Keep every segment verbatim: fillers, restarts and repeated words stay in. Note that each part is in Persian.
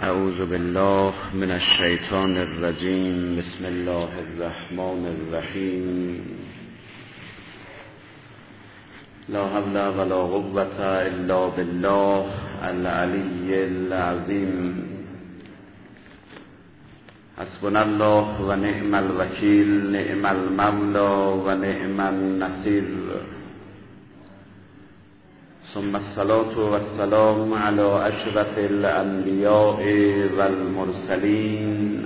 اعوذ بالله من الشیطان الرجیم. بسم الله الرحمن الرحیم. لا حول ولا قوة الا بالله العلی العظیم. حسبنا الله و نعم الوکیل، نعم المولا و نعم النصیر. ثم الصلاة والسلام على اشرف الانبیاء والمرسلین،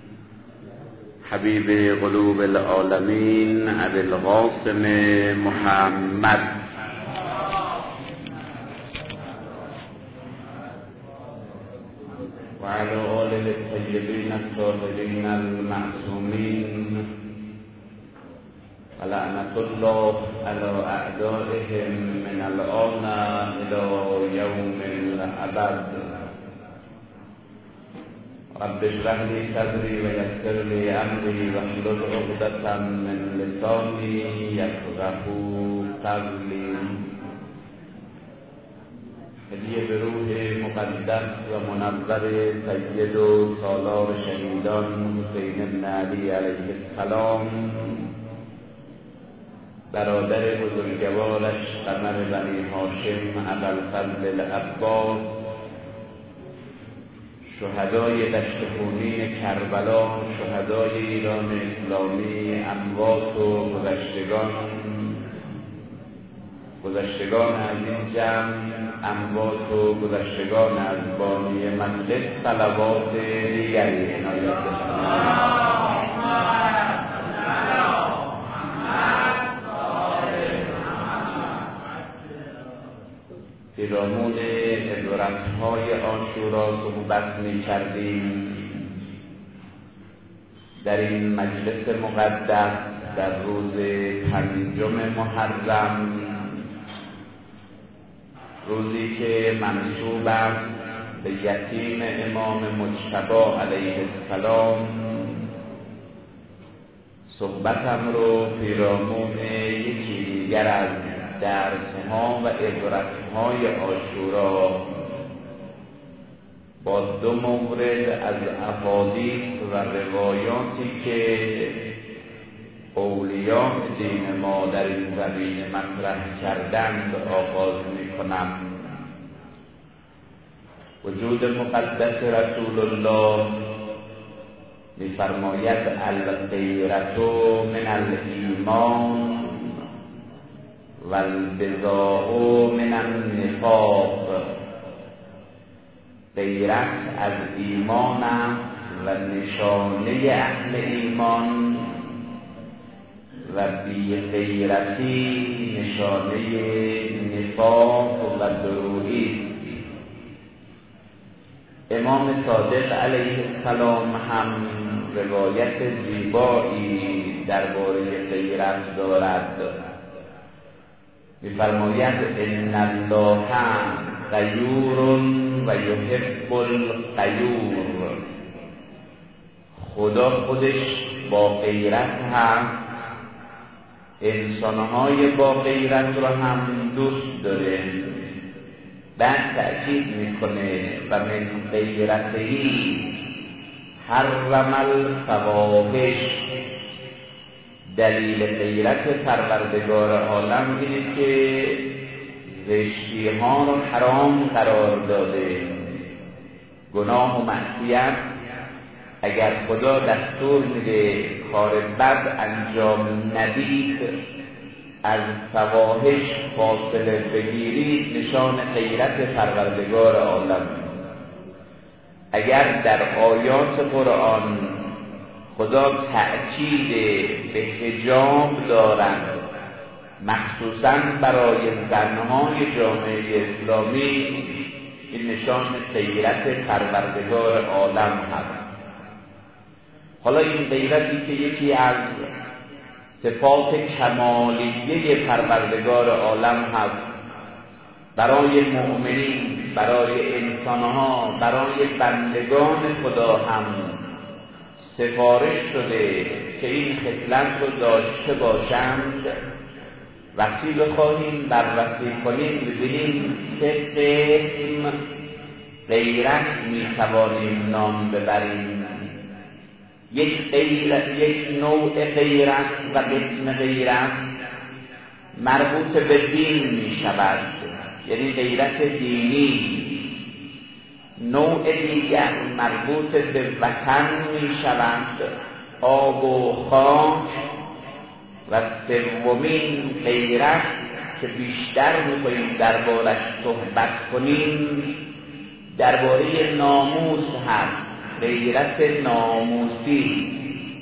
حبیب قلوب العالمین ابی القاسم محمد و علی آله الطیبین الطاهرین المعصومین، لعنت الله على اعدائهم من الآن الى یوم الابد. رب اشرح لي صدري ويسر لي امري واحلل عقدة من لساني يفقهوا قولي. هدیه به روح مقدس و منور سید و سالار شهیدان حسین بن علی علیه السلام، برادر بزرگوارش قمر بنی هاشم ابوالفضل العباس، شهدای دشت خونین کربلا، شهدای ایران اسلامی، اموات و گذشتگان گذشتگان از این جمع، اموات و گذشتگان از بانی مجلس، صلوات دیگری عنایت بفرمایید. پیرامون عبرت‌های عاشورا صحبت می‌کردیم. در این مجلس مقدس در روز پنجم محرم، روزی که منسوب است به یتیم امام مجتبی علیه السلام، صحبتم رو پیرامون یکی دیگر از درس‌ها و عبرت‌های عاشورا با دو مورد از احادیث و روایاتی که اولیاء دین ما در این زمینه مطرح کردند آغاز می‌کنم. وجود مقدس رسول الله می‌فرماید الغیرة من الایمان و البضاء من النفاق. غیرت از ایمان و نشانه اهل ایمان و بی غیرتی نشانه نفاق و دروغی. امام صادق علیه السلام هم روایت زیبایی درباره غیرت دارد. می‌فرماید ان الله غیور و یحب الغیور. خدا خودش با غیرت هم انسان‌های با غیرت رو هم دوست داره. بعد تأکید میکنه و من غیرتهی حرم الفواحش. دلیل غیرت پروردگار عالم اینه که زشتی ها رو حرام قرار داده. گناه و معصیت اگر خدا دستور میده کار بد انجام ندید، از فواحش فاصله بگیرید، نشان غیرت پروردگار عالم. اگر در آیات قرآن خدا تأکید به حجاب دارند، مخصوصاً برای زنهای جامعه اسلامی، این نشان غیرت پروردگار عالم هست. حالا این غیرتی که یکی از صفات کمالیه پروردگار عالم هست، برای مؤمنین، برای انسانها، برای بندگان خدا هم سفارش شده که این خصلت رو داشته باشند. وقتی بخواهیم بررسی کنیم ببینیم سه قسم غیرت میتوانیم نام ببریم. یک غیرت، یک نوع غیرت و قسم غیرت مربوط به دین می شود، یعنی غیرت دینی. نوع دیگر مربوط به وطن می شود، آب و خاک. و سومین غیرت که بیشتر می‌خواهیم دربارش صحبت کنیم درباره ناموس هست، غیرت ناموسی.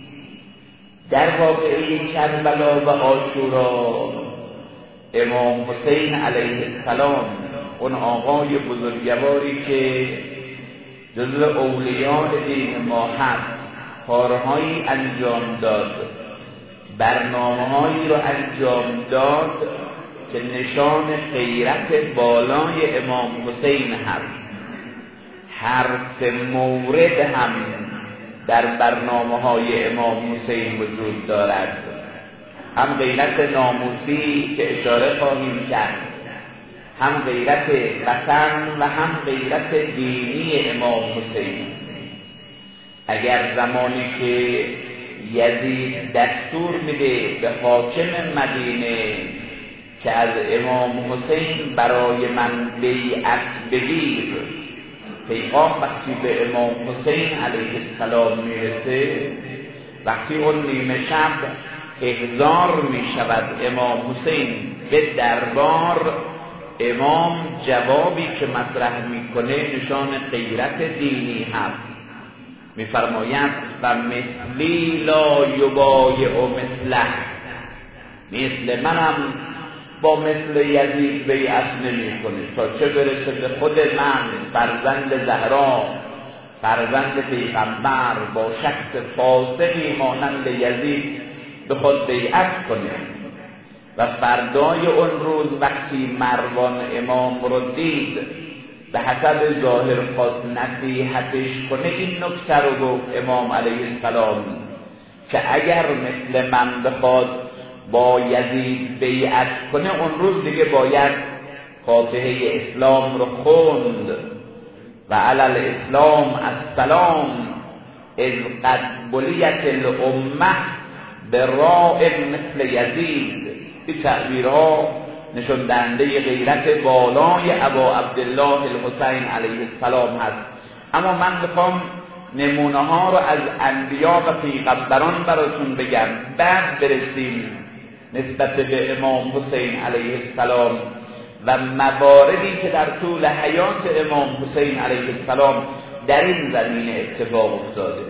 در واقعه کربلا و عاشورا امام حسین علیه السلام، اون آقای بزرگواری که جزو اولیاء دین ما هست، کارهایی انجام داد، برنامه‌هایی رو انجام داد که نشان غیرت بالای امام حسین هست. هر سه مورد هم در برنامه‌های امام حسین وجود دارد، هم غیرت ناموسی که اشاره خواهیم کرد، هم غیرت وطن و هم غیرت دینی امام حسین. اگر زمانی که یزید دستور میده به حاکم مدینه که از امام حسین برای من بیعت بگیر، پیغام وقتی به امام حسین علیه السلام میرسه، وقتی اون نیمه شب احضار میشود امام حسین به دربار، امام جوابی که مطرح میکنه نشان غیرت دینی هست. میفرماید و مثلی لا یبایع مثله، مثل منم با مثل یزید بیعت نمی کنه، تا چه برسه به خود من فرزند زهرا، فرزند پیغمبر، با شخص فاسقی مانند یزید به خود بیعت کنه. و فردای اون روز وقتی مروان امام رو دید، به حسب ظاهر خواست نصیحتش کنه، این نکته رو گفت امام علیه السلام که اگر مثل من بخواد با یزید بیعت کنه، اون روز دیگه باید فاتحه اسلام رو خوند و علی الاسلام السلام اذ قد بلیت الامه برائب مثل یزید. این تعبیرها نشان دهنده غیرت بالای ابا عبدالله الحسین علیه السلام هست. اما من میخوام نمونه ها رو از انبیا و پیغمبران براتون بگم، بعد برسیم نسبت به امام حسین علیه السلام و مواردی که در طول حیات امام حسین علیه السلام در این زمینه اتفاق افتاده.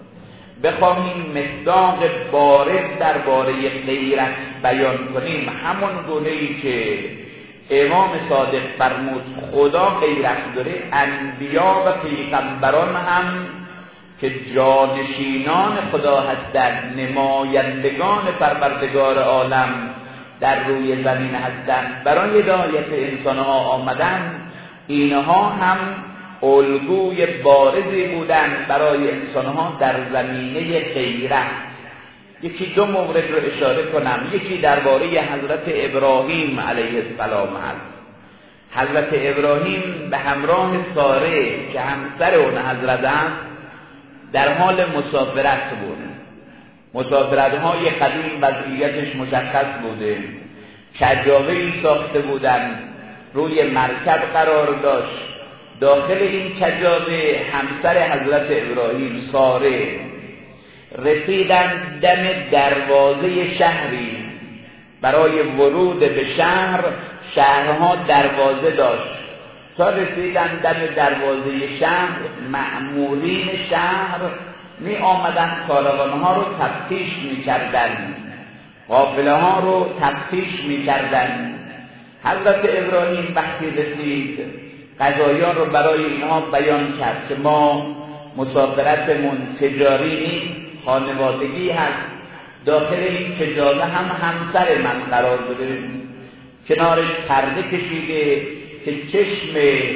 بخواهیم مصداق بارز درباره غیرت بیان کنیم، همون گونه‌ای که امام صادق فرمود خدا غیرت داره، انبیا و پیغمبران هم که جانشینان خدا هستند، نمایندگان پروردگار عالم در روی زمین هستند، برای هدایت انسانها آمدن، اینها هم الگوی بارزی بودند برای انسانها در زمینه غیرت. یکی دو مورد رو اشاره کنم. یکی درباره حضرت ابراهیم علیه السلام هست. حضرت ابراهیم به همراه ساره که همسر اون حضرت است در حال مسافرت بود. مسافرت‌های قدیم وضعیتش مشخص بوده. کجاوه‌ای ساخته بودند، روی مرکب قرار داشت. داخل این کجاوه همسر حضرت ابراهیم ساره. رسیدن دم دروازه شهری. برای ورود به شهر، شهرها دروازه داشت. تا رسیدن دم دروازه شهر، مأمورین شهر می آمدن کاروانها رو تفتیش می کردن، قافله ها رو تفتیش می کردن. حضرت ابراهیم وقتی رسید، قضایان رو برای اینها بیان کرد که ما مسافرتمون تجاری نیست، خانوادگی هست. داخل این کجاوه هم همسر من قرار داده، کنارش پرده کشیده که چشم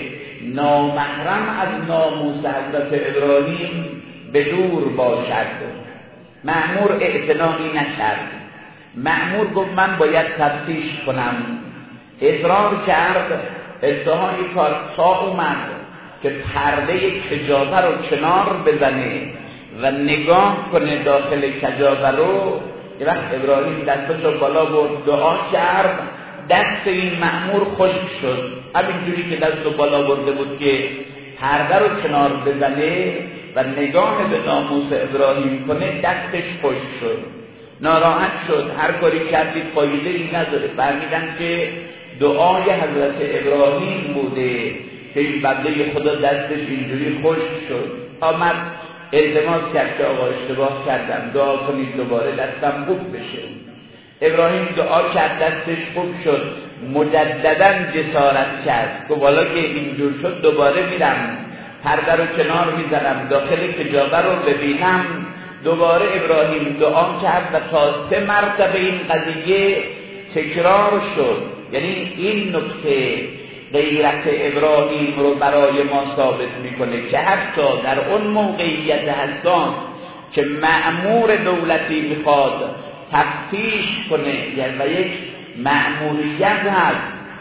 نامحرم از ناموس حضرت ابراهیم به دور باشد. مأمور اعتنایی نکرد. مأمور گفت من باید تفتیش کنم. اصرار کرد. انتهای کار تا اومد که پرده کجاوه رو کنار بزنه و نگاه کنه داخل کجاوه رو. یه وقت ابراهیم دستاشو بالا برد دعا کرد، دست این مأمور خشک شد. همینجوری که دستو بالا برده بود که پرده رو کنار بزنه و نگاه به ناموس ابراهیم کنه، دستش خشک شد، ناراحت شد. هر کاری کردی فایده ای نداره. برمیدن که دعای حضرت ابراهیم بوده که این بنده خدا دستش اینجوری خشک شد. آمد التماس کرد که آقا اشتباه کردم، دعا کنید دوباره دستم خوب بشه. ابراهیم دعا کرد، دستش خوب شد. مجددا جسارت کرد، گفت والا که اینجور شد دوباره میرم پرده رو کنار میزنم داخل کجاوه رو ببینم. دوباره ابراهیم دعا کرد و تا سه مرتبه این قضیه تکرار شد. یعنی این نکته غیرت ابراهیم رو برای ما ثابت میکنه که حتی در اون موقعیت حساس که مأمور دولتی میخواد تفتیش کنه یعنی و یک مأموریت هست،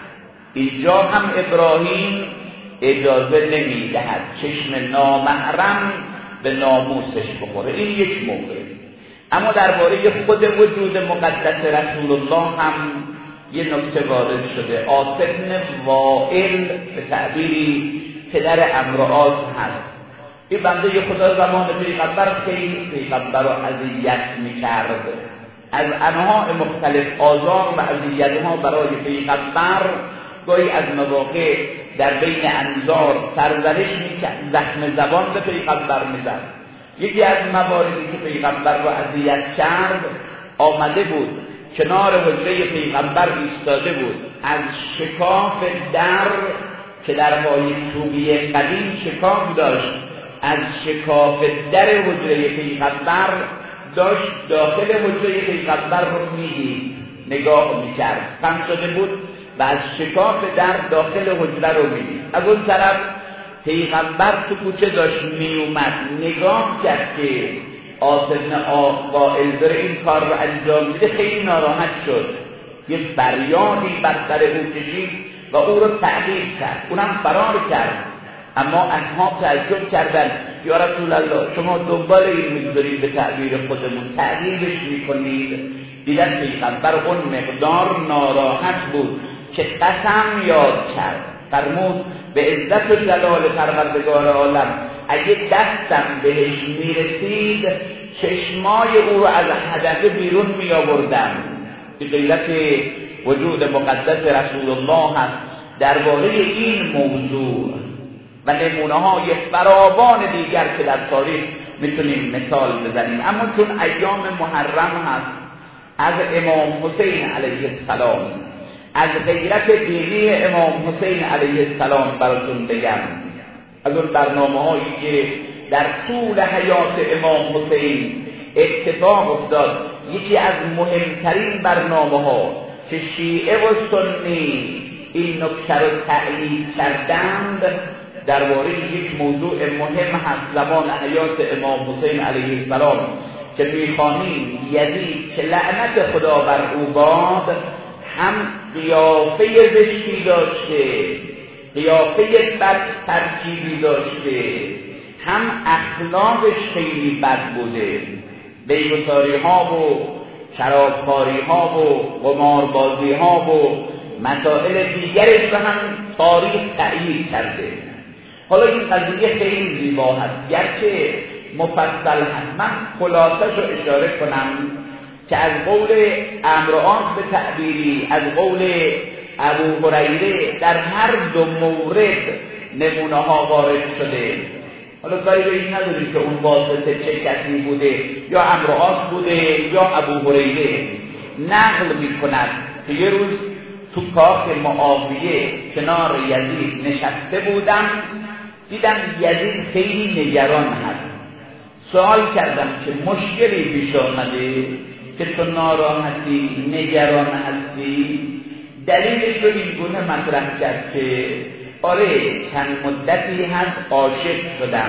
اینجا هم ابراهیم اجازه نمیدهد چشم نامحرم به ناموسش بخوره. این یک موقع. اما درباره خود وجود مقدس رسول الله هم یه نکته وارد شده. عاص بن وائل به تعبیری پدر عمرو هست. این بنده خدا زمان پیغمبر خیلی پیغمبر رو اذیت میکرد، از انواع مختلف آزار و اذیت‌ها برای پیغمبر. گاهی از مواقع در بین انظار سرزنش میکرد، زخم زبان به پیغمبر میزد. یکی از مواردی که پیغمبر رو اذیت کرد، آمده بود کنار حجره پیغمبر ایستاده بود، از شکاف در که در پای چوبی قدیم شکاف داشت، از شکاف در حجره پیغمبر داشت داخل حجره پیغمبر رو میدید، نگاه میکرد. خم شده بود و از شکاف در داخل حجره رو میدید. از اون طرف پیغمبر تو کوچه داشت میومد، نگاه کرد که عاص بن وائل داره این کار رو انجام میده. خیلی ناراحت شد، یه فریادی بر سر او کشید و او رو تعقیب کرد. اونم فرار کرد. اما اصحاب تعجب کردن، یا رسول الله شما دنبال این میگذارید به تعبیر خودمون تعقیبش میکنید. دیدن پیغمبر اون مقدار ناراحت بود که قسم یاد کرد، فرمود به عزت و جلال پروردگار عالم اگه دستم بهش میرسید چشمای او رو از حدقه بیرون می آوردم. که غیرت وجود مقدس رسول الله هست. درباره این موضوع و نمونه های فراوان دیگر که در تاریخ میتونیم مثال بزنیم. اما چون ایام محرم هست، از امام حسین علیه السلام، از غیرت دینی امام حسین علیه السلام براتون بگم. از اون برنامه هایی که در طول حیات امام حسین اتفاق افتاد، یکی از مهمترین برنامه ها که شیعه و سنی این نکته رو تأیید کردند درباره یک موضوع مهم هست زمان حیات امام حسین علیه السلام که میخوانیم یزید که لعنت خدا بر او باد هم قیافه زشتی داشته، قیافه بد ترکیبی داشته، هم اخلاقش خیلی بد بوده. بیگساری ها و شرابخواری ها و قماربازی ها و مسائل دیگرش رو هم تاریخ تأیید کرده. حالا این قضیه خیلی زیبا هست، گرچه مفصل هست. من خلاصش رو اشاره کنم که از قول عمرو به تعبیری، از قول ابو هریره در هر دو مورد نمونه ها وارد شده. حالا کاری به این نداریم که اون واسطه چه کسی بوده، یا عمرو بوده یا ابو هریره. نقل می کند که یه روز تو کاخ معاویه کنار یزید نشسته بودم، دیدم یزید خیلی نگران هست. سوال کردم که مشکلی پیش آمده که تو ناراحتی، نگران هستی؟ دلیلش رو این گونه مطرح کرد که آره چند مدتی هست عاشق شدم،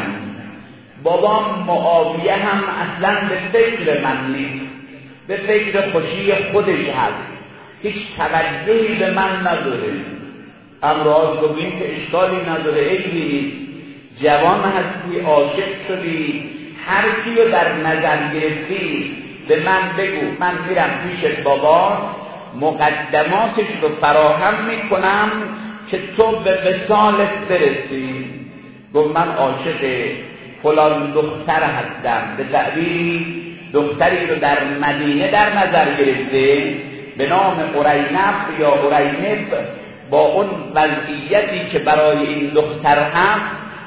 بابام معاویه هم اصلا به فکر من نیست، به فکر خوشی خودش هست، هیچ توجهی به من نداره. امراض گویم که اشکالی نداره، عیبی نیست، جوان هستی، عاشق شدی، هر کیو در نظر گرفتی به من بگو، من میرم پیش بابا مقدماتش رو فراهم میکنم که تو به وصالت برسی. گفت من عاشق فلان دختر هستم، به تعبیری دختری رو در مدینه در نظر گرفته به نام قرینب یا قرینب، با اون وضعیتی که برای این دختر هم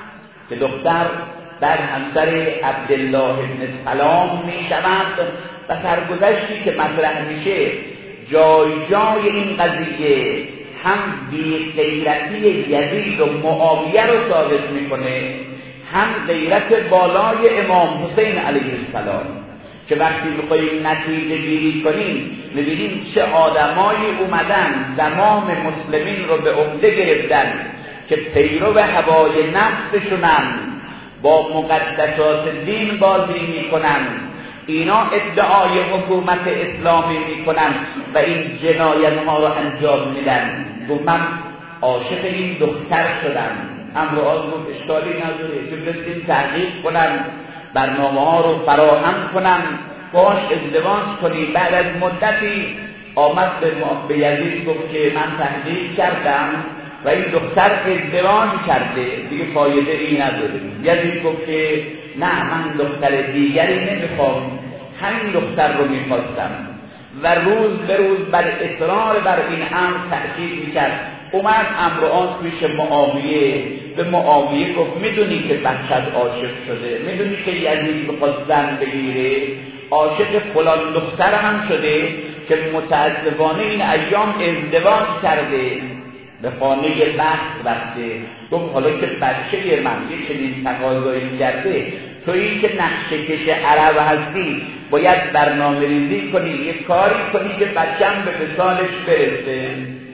که دختر در همسر عبدالله بن سلام می شود و سرگذشتی که مطرح میشه جای جای این قضیه هم بی غیرتی یزید و معاویه رو ثابت میکنه، هم غیرت بالای امام حسین علیه السلام که وقتی بخوایم نتیجه گیری کنیم می‌بینیم چه آدمایی اومدن زمام مسلمین رو به عهده گرفتن که پیرو هوای نفسشونن، با مقدسات دین بازی میکنن، اینا ادعای حکومت اسلامی میکنن و این جنایت ها رو انجام میدن. گفت من عاشق این دختر شدم. امر آز گفت اشکالی نداره، بفرستیم تحقیق کنن، برنامه ها رو فراهم کنن، باش ازدواج کنی. بعد از مدتی آمد به یزید گفت که من تحقیق کردم و این دختر ازدواج کرده، دیگه فایده ای نداره. یزید گفت که نه، من دختر دیگری نمیخوام، همین دختر رو میخواستم و روز به روز بر اصرار بر این امر تأکید میکرد. اومد امر آن پیش معاویه، به معاویه گفت میدونی که بچت عاشق شده، میدونی که یزید بخواد زن بگیره، عاشق فلان دختر هم شده که متاسفانه این ایام ازدواج کرده، به خانه بخت رفته. گفت حالا که بچه من یه چنین تقاضایی کرده، تویی که نقشه کش عرب هستی باید برنامه ریزی کنی، یه کاری کنی که بچم به وصالش برسه.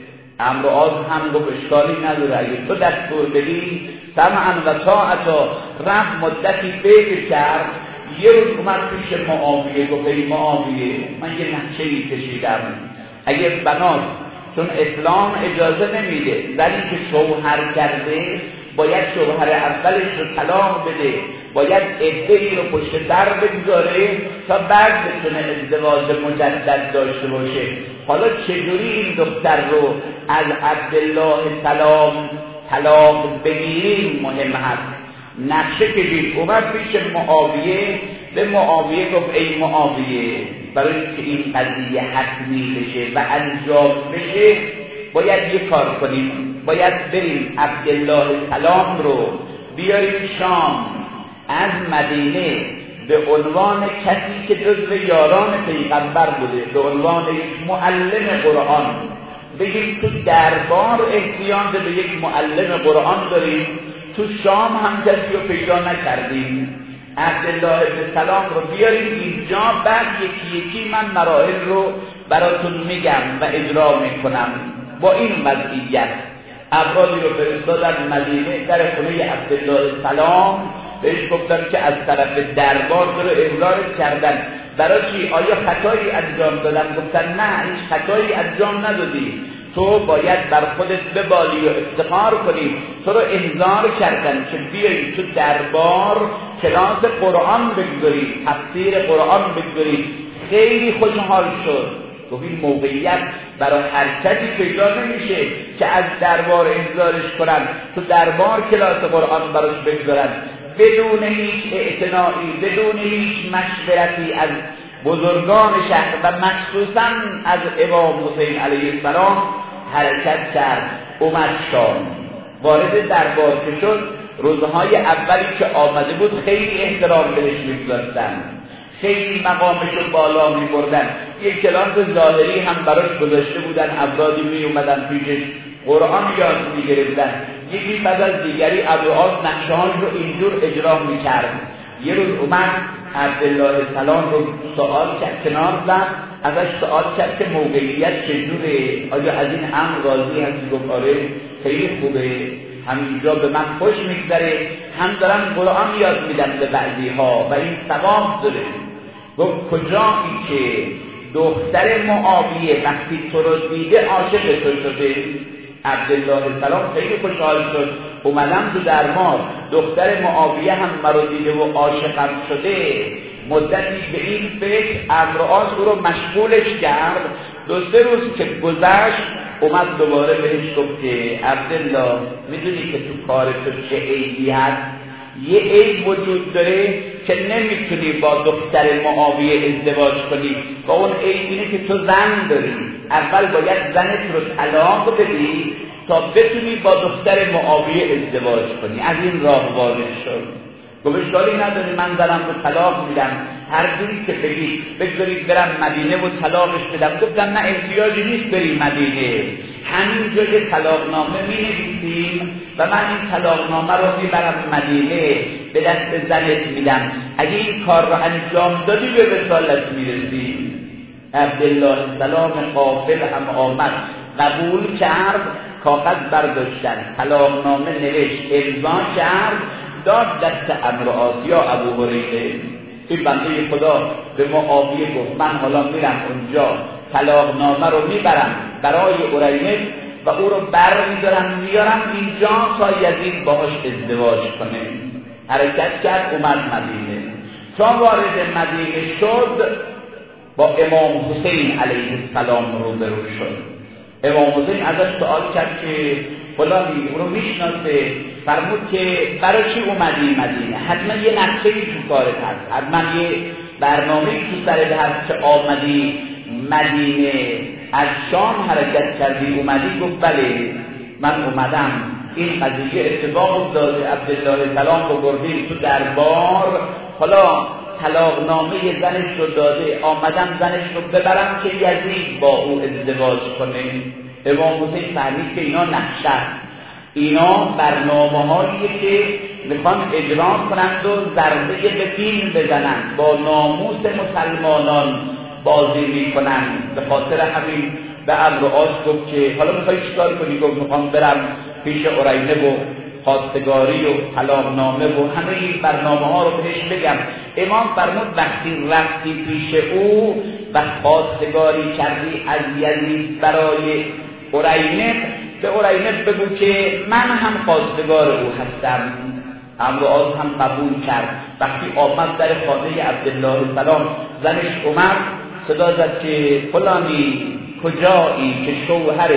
امر آز هم گفت اشکالی نداره، اگه تو دستور بدی سمعا و طاعتا. رفت مدتی فکر کرد، یه روز اومد پیش معاویه گفت ای معاویه، من یه نقشه‌ای کشیدم، اگه بنات چون اسلام اجازه نمیده زنی که شوهر کرده باید شوهر اولش رو طلاق بده، باید عده‌ای رو پشت سر بگذاره تا بعد بتونه ازدواج مجدد داشته باشه. حالا چجوری این دختر رو از عبدالله سلام طلاق بگیریم مهم هست. نقشه کشید، اومد پیش معاویه، به معاویه گفت ای معاویه، برای که این قضیه حتمی بشه و انجام بشه باید یه کار کنیم، باید بریم عبدالله سلام رو بیاریم شام، از مدینه به عنوان کسی که جزو یاران پیغمبر بوده، به عنوان یک معلم قرآن بگیم تو دربار احتیاج به یک معلم قرآن داریم، تو شام هم کسی رو پیدا نکردیم، عبدالله ابن سلام رو بیاریم اینجا، بعد یکی یکی من مراحل رو براتون میگم و اجرا میکنم. با این وضعیت افرادی رو فرستادن مدینه، در خونه عبدالله سلام بهش گفتن که از طرف دربار رو احضار کردن. برای چی؟ آیا خطایی انجام دادن؟ گفتن نه، هیچ خطایی انجام ندادی، تو باید بر خودت ببالی و افتخار کنی، تو رو انذار کردن که بیایی تو دربار کلاس قرآن بگذاری، تفسیر قرآن بگذاری. خیلی خوشحال شد. گفت این موقعیت برای هر کسی پیدا نمیشه که از دربار انذارش کنن، تو دربار کلاس قرآن براش بگذارن بدون هیچ اعتنایی، بدون هیچ مشورتی از بزرگان شهر و مخصوصا از امام حسین علیه السلام حرکت کرد. اومد شام، وارد دربار که شد، روزهای اولی که آمده بود خیلی احترام بهش می‌گذاشتن، خیلی مقامش رو بالا می‌بردن. یک کلاس ظاهری هم براش گذاشته بودن، افرادی می‌اومدن پیشش قرآن یاد می‌گرفتن، یکی بعد از دیگری ابوعاص نقشه‌هاش رو اینجور اجرا می‌کرد. یه روز اومد عبدالله سلام رو سوال کرد، کنار زد، ازش سوال کرد که موقعیت چجوره، آیا از این امر راضی هستی؟ گفت آره خیلی خوبه، همینجا به من خوش میگذره، هم دارم قرآن یاد میدم به بعضی ها و این ثواب داره. گفت کجایی که دختر معاویه وقتی تو رو دیده عاشق تو شده؟ عبدالله سلام خیلی خوشحال شد، اومدم تو دربار، دختر معاویه هم مرا دیده و عاشقم شده. مدتی به این فکر امرآس او رو مشغولش کرد. دو سه روز که گذشت اومد دوباره بهش گفت که عبدالله میدونی که تو کار تو چه عیبی هست؟ یه عیب وجود داره که نمیتونی با دختر معاویه ازدواج کنی و اون عیب اینه که تو زن داری. اول باید زنت رو طلاق بدی تا بتونی با دختر معاویه ازدواج کنی. از این راه وارد شد. گفت اشکالی نداره، من زنم رو طلاق میدم، هر جوری که بگی بگذارید برم مدینه و طلاقش بدم. گفتم نه احتیاجی نیست بری مدینه، همینجا یه طلاقنامه می نویسیم و من این طلاقنامه رو میبرم مدینه به دست زنت میدم، اگه این کار رو انجام دادی به وصالت میرسی. عبدالله سلام قافل هم آمد، قبول کرد، کاغذ برداشتن، طلاقنامه نوشت، امضا کرد، داد دست امرآس یا ابو هریره. این بنده خدا به معاویه گفت من حالا میرم اونجا طلاقنامه رو میبرم برای اریمه و او رو بر میدارم میارم اینجا تا یزید باهاش ازدواج کنه. حرکت کرد، اومد مدینه. تا وارد مدینه شد با امام حسین علیه السلام روبرو شد. امام حسین ازش سوال کرد که فلانی، او رو میشناسه، فرمود که برای چی اومدی مدینه؟ حتما یه نقشه‌ای تو کارت هست، حتما یه برنامه‌ای تو سرت هست که آمدی مدینه، از شام حرکت کردی اومدی. گفت بله من اومدم، این قضیه اتفاق افتاده، عبدالله سلام رو بردیم تو دربار، حالا طلاقنامه زنش رو داده، آمدم زنش رو ببرم که یزید با او ازدواج کنه. امام حسین فهمید که اینا نقشه، اینا برنامه هاییه که میخوان اجرا کنند و ضربه به دین بزنند، با ناموس مسلمانان بازی میکنند. به خاطر همین به امرآس گفت که حالا میخوای چیکار کنی؟ گفت میخوام برم پیش اریمه و خواستگاری و طلاقنامه و همه این برنامه ها رو بهش بگم. امام فرمود وقتی رفتی پیش او و خواستگاری کردی از یزید برای اریمه، به اریمه بگو که من هم خواستگار او هستم. امرآس هم قبول کرد. وقتی آمد در خانه عبدالله سلام، زنش اومد صدا زد که فلانی کجایی که شوهر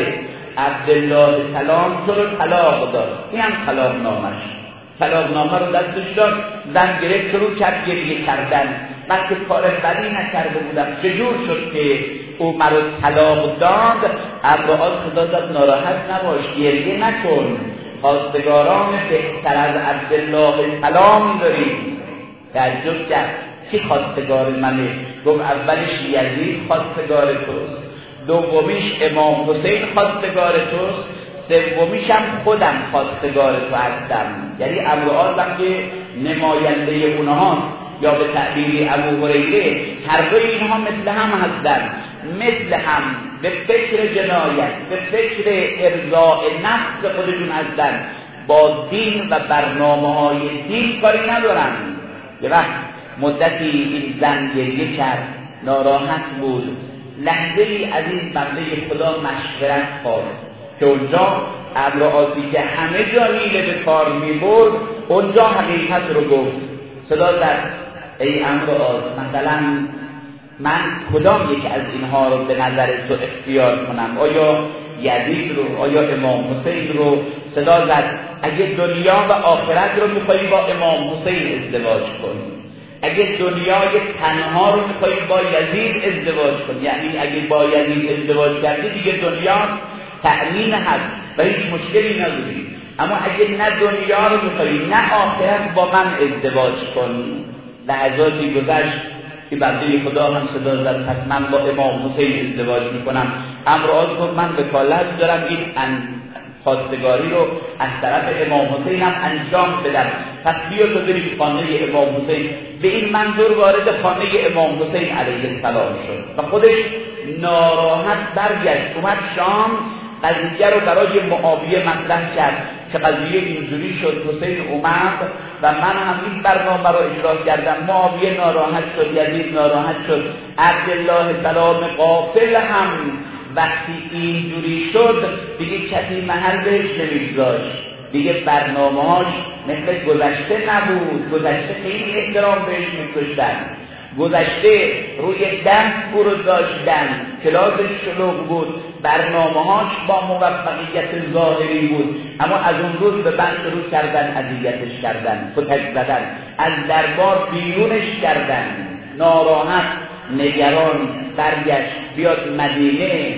عبدالله سلام تو رو طلاق داد؟ این هم طلاق نامش، طلاق نامه رو دستش داد. زن گرفت شروع کرد گریه کردن. من که کار بدی نکرده بودم، چجور شد که او مرا طلاق داد؟ امرآس صدا زد ناراحت نباش، گریه نکن، خواستگاران بهتر از عبدالله سلام داریم. تعجب کرد کی خواستگار منه؟ گفت اولش یزید خواستگار توست، دومیش امام حسین خواستگار توست، سومیش هم خودم خواستگار تو هستم. یعنی امرآس هم که نماینده اونها، یا به تعبیر ابو هریره هر دوی اینها مثل هم هستن، مثل هم به فکر جنایت، به فکر ارضاء نفس خودشون هستن، با دین و برنامه های دین کاری ندارن. یه وقت مدتی این زن گریه کرد، ناراحت بود. لحظه ای از این بنده خدا مشورت خواست که اونجا امرآسی که همه جا حیله به کار میبرد، اونجا حقیقت رو گفت. صدا زد ای امرآس، مثلا من کدام یک از اینها رو به نظر تو اختیار کنم؟ آیا یزید رو، آیا امام حسین رو؟ صدا زد اگه دنیا و آخرت رو میخوایی با امام حسین ازدواج کن، اگه دنیای تنها رو میخوایی با یزید ازدواج کن، یعنی اگه با یزید ازدواج کردی دیگه دنیا تأمین هست و هیچ مشکلی نداری، اما اگه نه دنیا رو میخوایی نه آخرت با من ازدواج کن. لحظاتی گذشت که بنده خدا هم صدا زد پس من با امام حسین ازدواج میکنم. امرآس گفت من وکالت دارم این خواستگاری رو از طرف امام حسین هم انجام بدم، پس بیا تو بری خانه امام حسین. به این منظور وارد خانه امام حسین علیه السلام شد و خودش ناراحت برگشت، اومد شام، قضیه رو برای معاویه مطرح کرد که قضیه اینجوری شد، حسین اومد و من هم این برنامه رو اجرا کردم. معاویه ناراحت شد، یزید ناراحت شد، عبدالله سلام قافل هم وقتی اینجوری شد دیگه کسی محل بهش نمیگذاشت. دیگه برنامه‌هاش مثل گذشته نبود. گذشته خیلی احترام بهش می‌گذاشتن، گذشته روی دست او رو داشتن، کلاسش شلوغ بود، برنامه‌هاش با موفقیت ظاهری بود، اما از اون روز به بعد شروع کردن اذیتش کردن، کتک زدن، از دربار بیرونش کردن. ناراحت، نگران برگشت بیاد مدینه.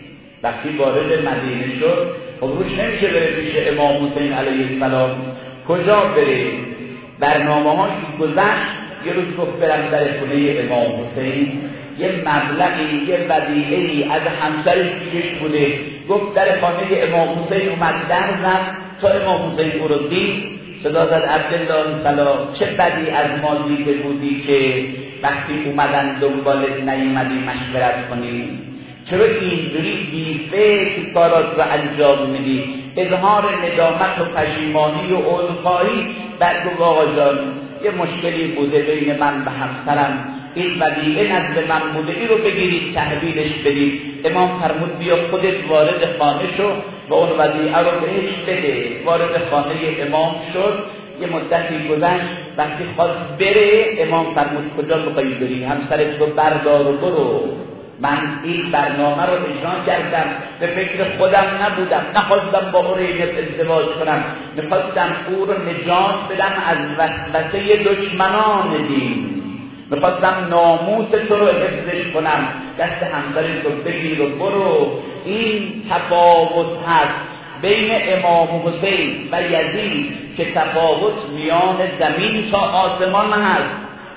وقتی وارد مدینه شد خب روش نمیشه بره پیش امام حسین علیه السلام. کجا بره؟ برنامه‌هاش گذشت. یه روز گفت برم در خونه امام حسین، یه مبلغی، یه ودیعه‌ای از همسرش پیش بوده، گفت در خانه امام حسین اومد در زد تا امام حسین او رو دید، صدا زد عبدالله سلام، چه بدی از ما دیده بودی که وقتی اومدن دنبالت نیومدی مشورت کنی؟ چرا اینجوری بی فکر کارات رو انجام میدی؟ اظهار ندامت و پشیمانی و عذرخواهی. بعد گفت آقا جان یه مشکلی بوده بین من و همسرم، این ودیعه نزد من بوده، این رو بگیرید تحویلش بدید. امام فرمود بیا خودت وارد خانه شو و اون ودیعه رو بهش بده. وارد خانه امام شد. یه مدتی گذشت، وقتی خواست بره امام فرمود کجا می‌خوای بری؟ همسرت رو بردار و برو. من این برنامه رو اجرا کردم، به فکر خودم نبودم، نخواستم با اورینت ازدواج کنم، میخواستم او رو نجات بدم از وسوسه دشمنان دین، میخواستم ناموس تو رو حفظش کنم. دست همسرت رو بگیر و برو. این تفاوت هست بین امام حسین و یزید که تفاوت میان زمین تا آسمان هست.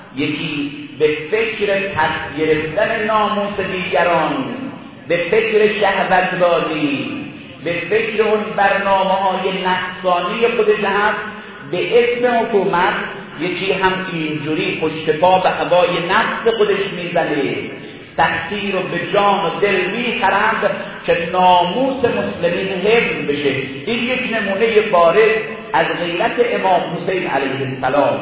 یکی به فکر پس گرفتن ناموس دیگران، به فکر شهوت‌رانی، به فکر اون برنامه‌های نفسانی خودش هست به اسم حکومت. یکی هم اینجوری پشت پا به هوای نفس خودش میزنه، سختی رو به جان و دل میخرند که ناموس مسلمین حفظ بشه. این یک نمونه بارز از غیرت امام حسین علیه السلام.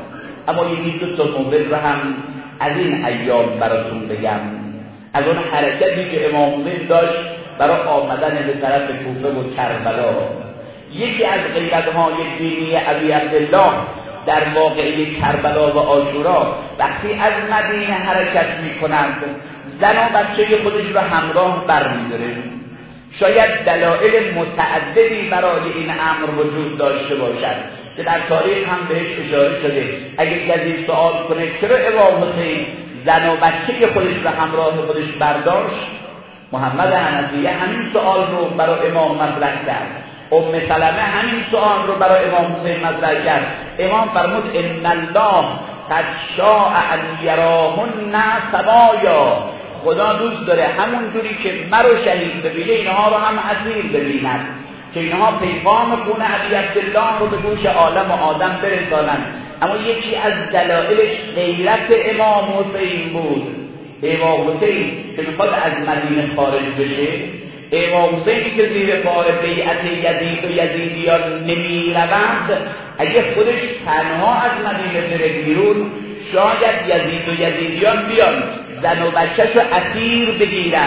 اما یکی دو تا مورد رو هم از این ایام براتون بگم، از اون حرکتی که امام حسین داشت برای آمدن به طرف کوفه و کربلا. یکی از غیرت‌های دینی ابی عبدالله در واقعه کربلا و عاشورا، وقتی از مدینه حرکت می‌کنند زن و بچه خودش رو همراه برمی‌داره. شاید دلایل متعددی برای این امر وجود داشته باشد که در تاریخ هم بهش اشاره شده. اگر کسی سوال کنه چرا امام حسین زن و بچه خودش رو همراه خودش برداشت، محمد حنفیه همین سوال رو برای امام مطرح کرد، ام سلمه همین سوال رو برای امام حسین مطرح کرد. امام فرمود ان الله قد شاء ان یراهن سبایا، خدا دوست داره همون جوری که مرو شهید ببینه اینها رو هم اسیر ببیند، که اینها پیغام خون ابی عبدالله رو به گوش عالم و آدم برسانند. اما یکی از دلایلش غیرت امام حسین بود. امام حسین که میخواد از مدینه خارج بشه، امام حسینی که زیر پای بیعت یزید و یزیدیان نمی روند، اگه خودش تنها از مدینه بره بیرون، شاید یزید و یزیدیان بیان زن و بچه‌شو اسیر بگیرن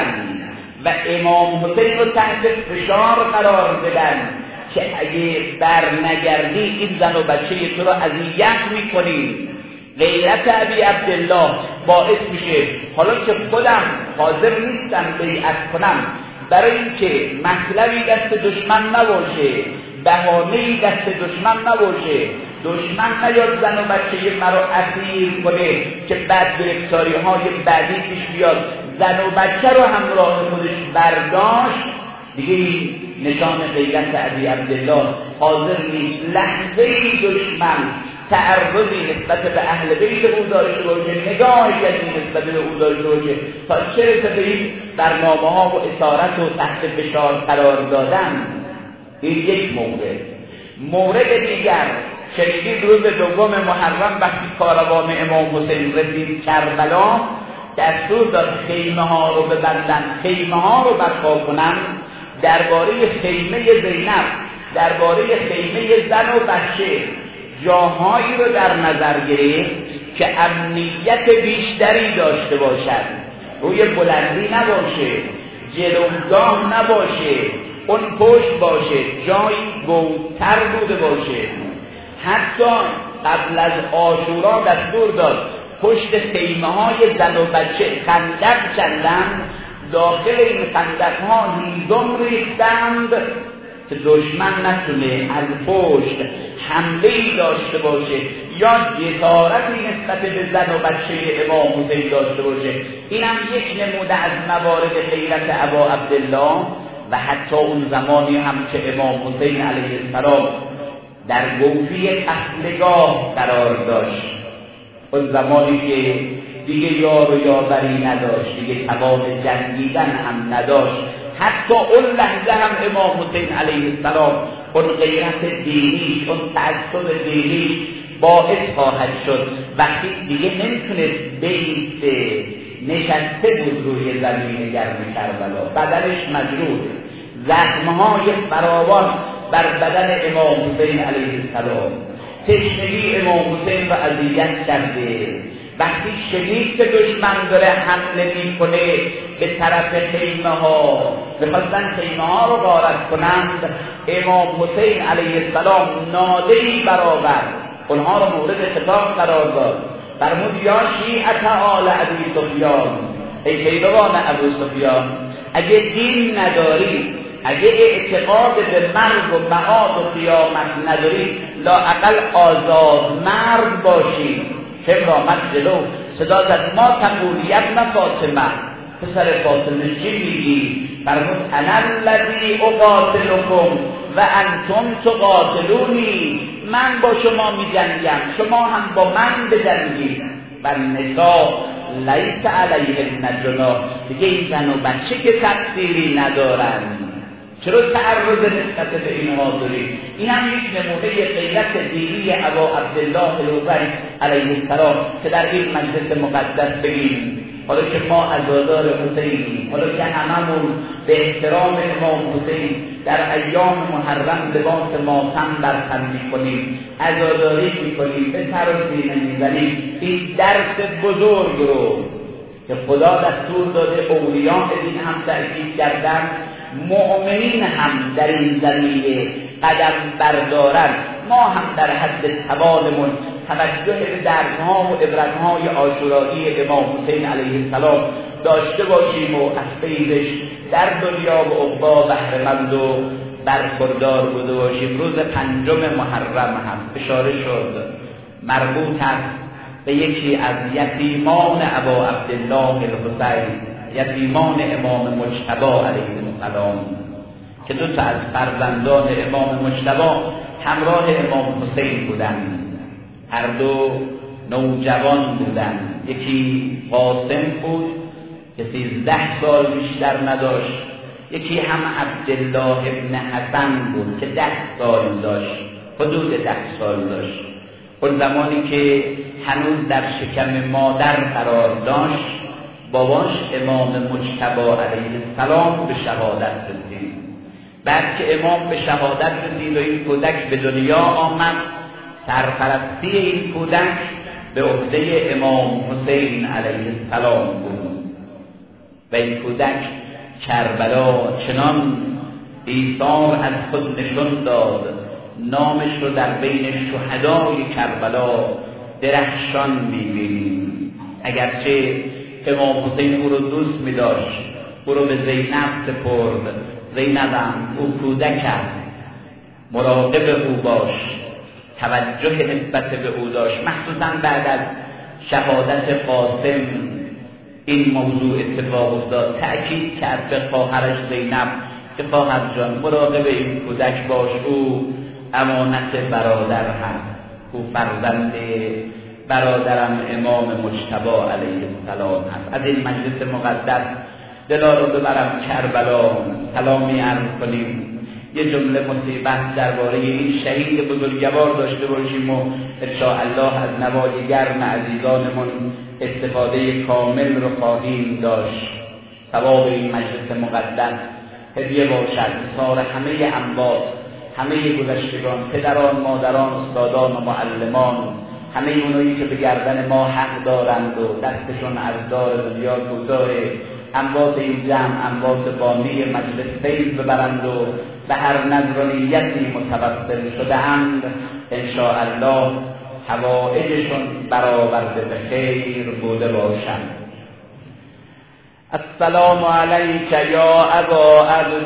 و امام حسین رو تحت فشار قرار بدن که اگه بر نگردی این زن و بچه تو رو اذیت میکنی. غیرت ابی عبدالله باعث میشه حالا که خودم حاضر نیستم بیعت کنم، برای اینکه مطلبی دست دشمن نباشه، بهانه‌ای دست دشمن نباشه، دشمن نیاد زن و بچه مرا اسیر کنه که بعد گرفتاری‌های بعدی پیش بیاد، زن و بچه رو همراه خودش برداشت. دیگه نشان غیرت ابی عبدالله حاضر نیست لحظه‌ای دشمن تعرضی نسبت به اهل بیت او داشته باشه، نگاهی نسبت به او داشته باشه، تا چه رسه به این برنامه‌ها و اسارت و تحت فشار قرار دادن. این یک مورد. مورد دیگر، شنیدید روز دوم محرم وقتی کاروان امام حسین رسید کربلا، دستور داد خیمه ها رو ببندن، خیمه ها رو برپا کنن. درباره خیمه زینب، درباره خیمه زن و بچه جاهایی رو در نظر گرفت که امنیت بیشتری داشته باشد، روی بلندی نباشه، جلوگاه نباشه، اون پشت باشه جایی گودتر بوده باشه. حتی قبل از عاشورا دستور داد پشت خیمه های زن و بچه خندق کندند، داخل این خندق ها هیزم ریختند که دشمن نتونه از پشت حمله‌ای داشته باشه یا جسارتی نسبت به زن و بچه امام حسین داشته باشه. این هم یک نموده از موارد غیرت ابا عبدالله. و حتی اون زمانی هم که امام حسین علیه السلام در گوفی قتلگاه قرار داشت، اون زمانی که دیگه یار و یاوری نداشت، دیگه توان جنگیدن هم نداشت، حتی اون لحظه هم امام حسین علیه السلام اون غیرت دینی، اون تعصب دینی باعث خواهد شد وقتی دیگه نمیتونست بیسته، نشسته بود روی زمین گرم کربلا، بدنش مجروح، زخمهای فراوان بر بدن امام حسین علیه السلام، تشنگی امام حسین و اذیت کرده. وقتی شنید که دشمن داره حمله میکنه به طرف خیمه ها، میخواستن خیمه ها رو غارت کنند، امام حسین علیه السلام ناده‌ای برآورد، اونها رو مورد خطاب قرار داد، فرمود یا شیعة آل ابی سفیان، ای پیروان ابو سفیان، اگه دین نداری، اگه اعتقاد به مرگ و معاد و قیامت نداری، لااقل آزاد مرد باشی. خبر آمد جلو صدا زد ما تقول ابن فاطمه، پسر فاطمه چی میگی؟ فرمود انا الذی اقاتلکم و انتم تقاتلونی، من با شما می جنگم، شما هم با من بجنگید. و نساء لیس علیهن جناح، دیگه این زن و بچه که تقصیری ندارن، چرا تعرض نسبت به اینها داری؟ این هم یک نمونه غیرت دینی ابا عبدالله الوزی علیه السلام که در این مجلس مقدس بگیم. حالا که ما عزادار حسینیم، حالا که هممون به احترام امام حسین در ایام محرم لباس ماتم برتن میکنیم، عزاداری میکنیم، به سر و سینه میزنیم، این درس بزرگ رو که خدا دستور داده اولیاء دین هم تأکید کردن، مؤمنین هم در این زمینه قدم بردارن، ما هم در حد توانمون توجه به درس‌ها و عبرت‌های عاشورایی امام حسین علیه السلام داشته باشیم و از فیضش در دنیا و عقبی بهره‌مند و برخوردار بوده باشیم. روز پنجم محرم هم اشاره شد، مربوط است به یکی از یتیمان ابا عبدالله الحسین، یتیمان امام مجتبی علیه السلام، که دو تا از فرزندان امام مجتبی همراه امام حسین بودند، هر دو نوجوان بودند. یکی قاسم بود که سیزده سال بیشتر نداشت، یکی هم عبدالله ابن حسن بود که ده سال داشت، حدود ده سال داشت. اون زمانی که هنوز در شکم مادر قرار داشت، باباش امام مجتبی علیه السلام به شهادت رسید. بعد که امام به شهادت رسید و این کودک به دنیا آمد، سرپرستی این کودک به عهده امام حسین علیه السلام بود و این کودک کربلا چنان ایثار از خود نشان داد، نامش رو در بین شهدای کربلا درخشان می‌بینیم. اگرچه امام حسین او رو دوست می‌داشت، او رو به زینب سپرد، زینبم او کودک است، مراقب او باش، توجه نسبت به او داشت. مخصوصا بعد از شهادت قاسم این موضوع اتفاق افتاد، تأکید کرد به خواهرش زینب که خواهر جان مراقب این کودک باش، او امانت برادر هست، او فرزند برادرم امام مجتبی علیه السلام هست. از این مجلس مقدس دلا رو ببرم کربلا، سلامی عرض کنیم، یه جمله مصیبت درباره این شهید بزرگوار داشته باشیم و انشاءالله از نوای گرم عزیزانمون استفاده کامل رو خواهیم داشت. ثواب این مجلس مقدس هدیه باشد سار همه اموات، همه گذشتگان، پدران، مادران، استادان و معلمان، همه اونایی که به گردن ما حق دارند و دستشون از دار دنیا کوتاه، اموات این جمع اموات بانی مجلس فیض ببرند و به هر نظر و نیتی متوسل شده‌اند انشاءالله حوائجشون برآورده به خیر بوده باشند. السلام علیک یا ابا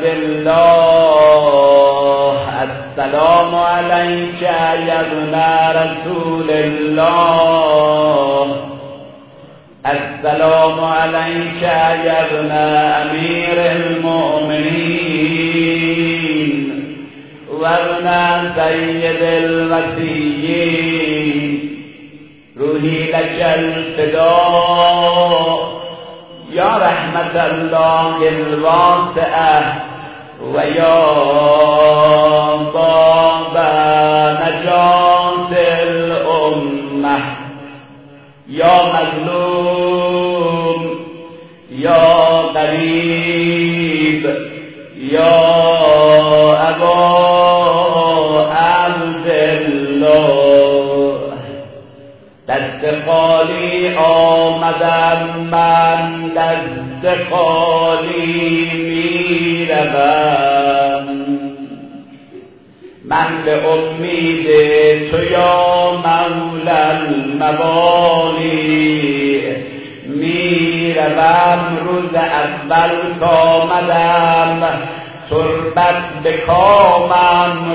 عبدالله، السلام علیک یا ابن رسول الله، السلام علیک یا ابن امیر المؤمنین و ابن سید الوصیین، روحی لک الفداء یا رحمت الله الواسعه و یا باب نجات الامه، یا مظلوم یا قریب یا ابا عبدالله، دست خالی آمدم من، دست خالی میروم، من به امید تو یا مولا الموالی میروم. روز اول کامدم تربت به کامم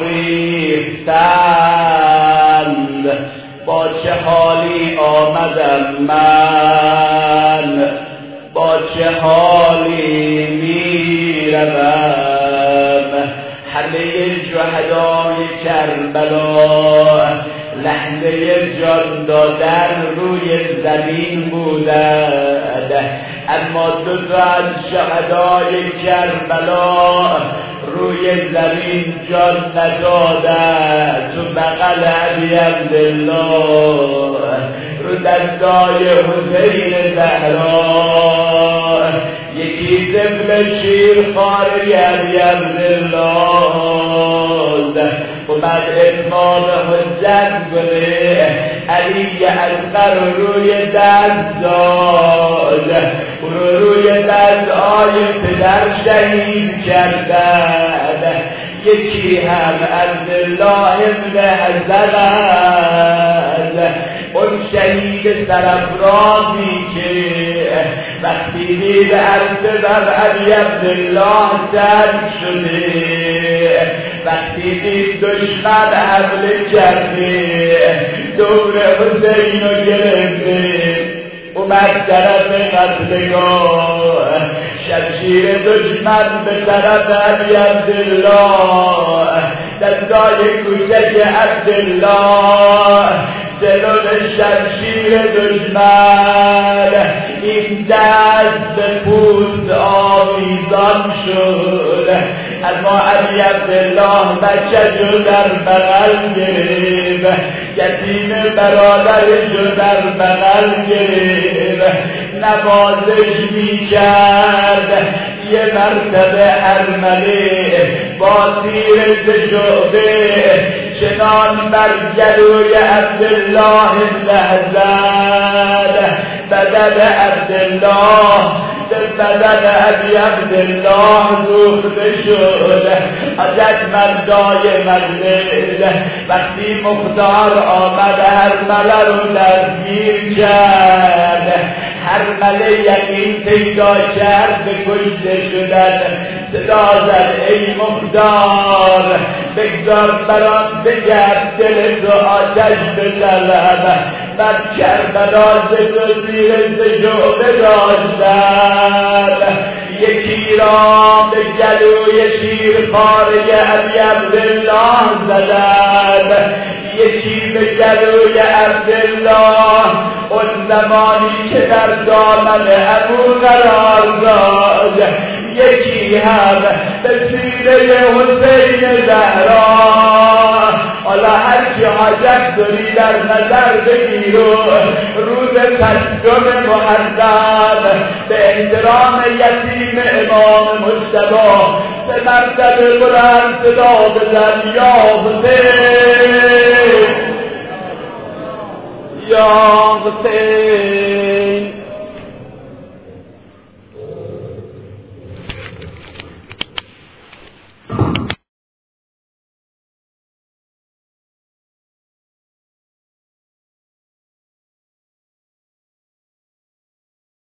ریختند، با چه حالی آمدم من، با چه حالی میروم. همه شهدای کربلا لحظه جان دادن روی زمین بودند، اما دو تا از شهدای کربلا روی زمین جان ندادند. تو بغل ابی عبدالله، رو دستای حسین زهرا، یکی طفل شیر خاری ابی عبدالله و بعد اتمام حجت کنه. علی اصغر روی دست داد، رو روی دست آی پدر شهید کردن. یکی هم عبدالله ابن حزن، اون شهید سرافرازی که وقتی دید عرض بر علی عبدالله ترک شده، وقتی دید دشمن حمله کرده دور حسین رو گرفته، اومد طرف قتلگاه، شمشیر دشمن به طرف علی عبدالله، دستای کوچک عبدالله جلو شمشیر دشمن، این دست به پوست آویزان شد. اما علی عبدالله بچه جو در بغل گرفت، یتیم برادرش رو در بغل گرفت، نوازش می کرد. یه مرتبه ارمله با تیر شعبه چنان بر گلوی عبدالله لحظد، بدن عبدالله بدن علی عبدالله دوخته شد. حضرت مردای مجلس وقتی مختار آمد هرمله رو دستگیر کرد، هرمله یقین پیدا کرد به کشته شدن. صدا زد ای مختار بگذار برام بگرد دل تو آتش بزنم، من کربلا ز تو زیر شعبه داشتم. یکی را به گلوی شیرخواره علی عبدالله زدن، یکی به گلوی عبدالله اون زمانی که در دامن ابو قرار داد، یکی هم به سینه حسین زهرا. حالا هر کی حاجت داری در نظر بگیر و روز پنجم محرم به احترام یتیم امام مجتبی به مرتبه بلند صدا بزن یا حسین یا حسین